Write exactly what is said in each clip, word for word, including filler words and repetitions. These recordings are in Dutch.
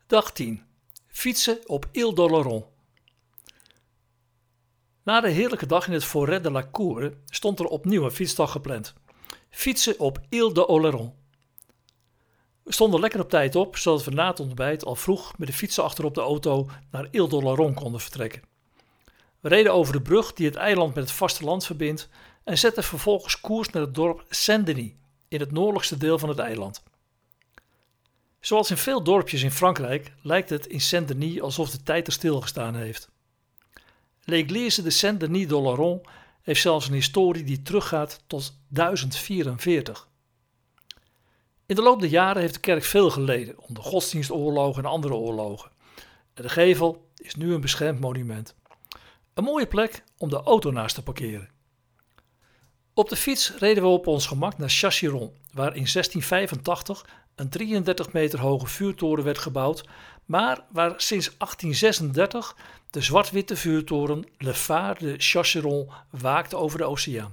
Dag tien. Fietsen op Île d'Oléron. Na de heerlijke dag in het Forêt de la Cour stond er opnieuw een fietsdag gepland. Fietsen op Île d'Oléron. We stonden lekker op tijd op, zodat we na het ontbijt al vroeg met de fietsen achterop de auto naar Île d'Oléron konden vertrekken. We reden over de brug die het eiland met het vasteland verbindt en zetten vervolgens koers naar het dorp Saint-Denis in het noordelijkste deel van het eiland. Zoals in veel dorpjes in Frankrijk lijkt het in Saint-Denis alsof de tijd er stilgestaan heeft. L'Église de Saint-Denis d'Oléron heeft zelfs een historie die teruggaat tot duizend vierenveertig. In de loop der jaren heeft de kerk veel geleden onder godsdienstoorlogen en andere oorlogen. En de gevel is nu een beschermd monument. Een mooie plek om de auto naast te parkeren. Op de fiets reden we op ons gemak naar Chasseron, waar in zestien vijfentachtig een drieëndertig meter hoge vuurtoren werd gebouwd, maar waar sinds achttien zesendertig de zwart-witte vuurtoren Le Phare de Chasseron waakt over de oceaan.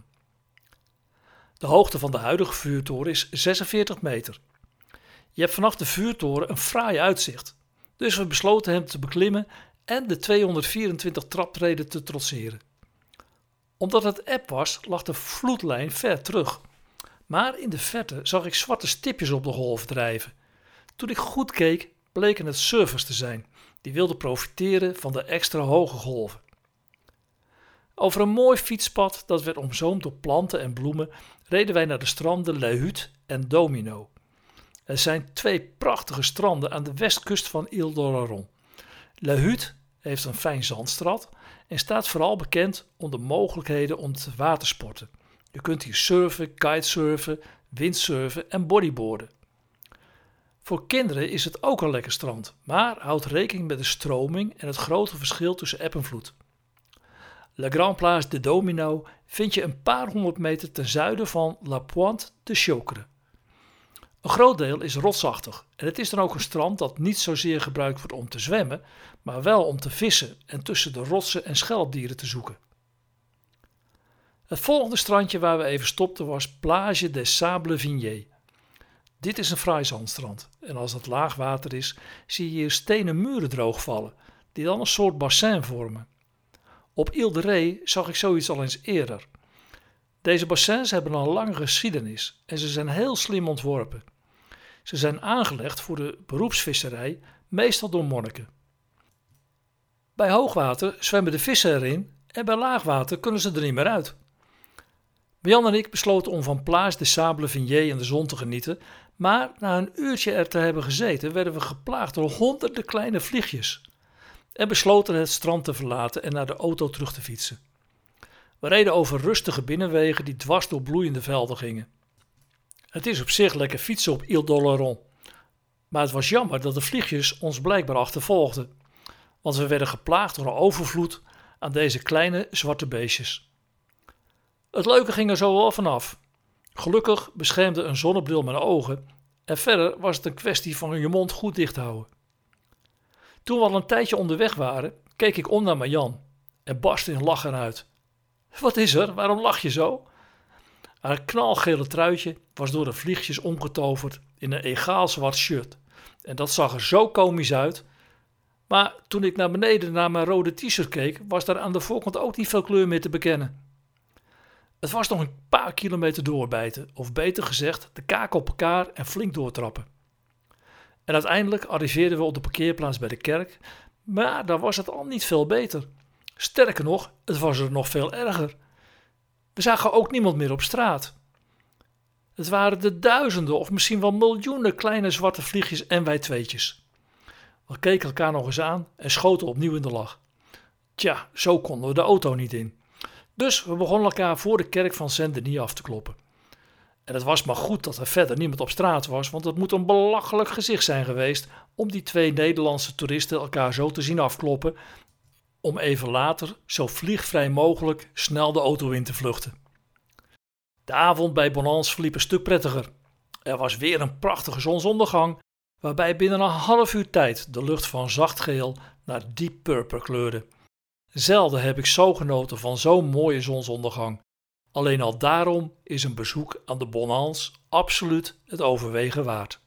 De hoogte van de huidige vuurtoren is zesenveertig meter. Je hebt vanaf de vuurtoren een fraai uitzicht, dus we besloten hem te beklimmen en de tweehonderdvierentwintig traptreden te trotseren. Omdat het eb was, lag de vloedlijn ver terug. Maar in de verte zag ik zwarte stipjes op de golf drijven. Toen ik goed keek, bleken het surfers te zijn, die wilden profiteren van de extra hoge golven. Over een mooi fietspad dat werd omzoomd door planten en bloemen, reden wij naar de stranden La Hutte en Domino. Er zijn twee prachtige stranden aan de westkust van Île d'Oléron. La Hutte heeft een fijn zandstrand en staat vooral bekend om de mogelijkheden om te watersporten. Je kunt hier surfen, kitesurfen, windsurfen en bodyboarden. Voor kinderen is het ook een lekker strand, maar houd rekening met de stroming en het grote verschil tussen eb en vloed. La Grande Place de Domino vind je een paar honderd meter ten zuiden van La Pointe de Chocre. Een groot deel is rotsachtig en het is dan ook een strand dat niet zozeer gebruikt wordt om te zwemmen, maar wel om te vissen en tussen de rotsen en schelpdieren te zoeken. Het volgende strandje waar we even stopten was Plage des Sables Vignés. Dit is een fraai zandstrand en als het laag water is, zie je hier stenen muren droogvallen, die dan een soort bassin vormen. Op Île de Ré zag ik zoiets al eens eerder. Deze bassins hebben een lange geschiedenis en ze zijn heel slim ontworpen. Ze zijn aangelegd voor de beroepsvisserij, meestal door monniken. Bij hoogwater zwemmen de vissen erin en bij laagwater kunnen ze er niet meer uit. Jan en ik besloten om van Plage des Sables Vignés in de zon te genieten, maar na een uurtje er te hebben gezeten werden we geplaagd door honderden kleine vliegjes en besloten het strand te verlaten en naar de auto terug te fietsen. We reden over rustige binnenwegen die dwars door bloeiende velden gingen. Het is op zich lekker fietsen op Île d'Oléron, maar het was jammer dat de vliegjes ons blijkbaar achtervolgden, want we werden geplaagd door een overvloed aan deze kleine zwarte beestjes. Het leuke ging er zo wel vanaf. Gelukkig beschermde een zonnebril mijn ogen en verder was het een kwestie van je mond goed dicht houden. Toen we al een tijdje onderweg waren, keek ik om naar Marjan en barstte in lachen uit. Wat is er? Waarom lach je zo? Haar knalgele truitje was door de vliegjes omgetoverd in een egaal zwart shirt en dat zag er zo komisch uit. Maar toen ik naar beneden naar mijn rode t-shirt keek, was daar aan de voorkant ook niet veel kleur meer te bekennen. Het was nog een paar kilometer doorbijten, of beter gezegd de kaken op elkaar en flink doortrappen. En uiteindelijk arriveerden we op de parkeerplaats bij de kerk, maar daar was het al niet veel beter. Sterker nog, het was er nog veel erger. We zagen ook niemand meer op straat. Het waren de duizenden of misschien wel miljoenen kleine zwarte vliegjes en wij tweetjes. We keken elkaar nog eens aan en schoten opnieuw in de lach. Tja, zo konden we de auto niet in. Dus we begonnen elkaar voor de kerk van Saint-Denis af te kloppen. En het was maar goed dat er verder niemand op straat was, want het moet een belachelijk gezicht zijn geweest om die twee Nederlandse toeristen elkaar zo te zien afkloppen, om even later zo vliegvrij mogelijk snel de auto in te vluchten. De avond bij Bonans verliep een stuk prettiger. Er was weer een prachtige zonsondergang, waarbij binnen een half uur tijd de lucht van zacht geel naar diep purper kleurde. Zelden heb ik zo genoten van zo'n mooie zonsondergang. Alleen al daarom is een bezoek aan de Bonans absoluut het overwegen waard.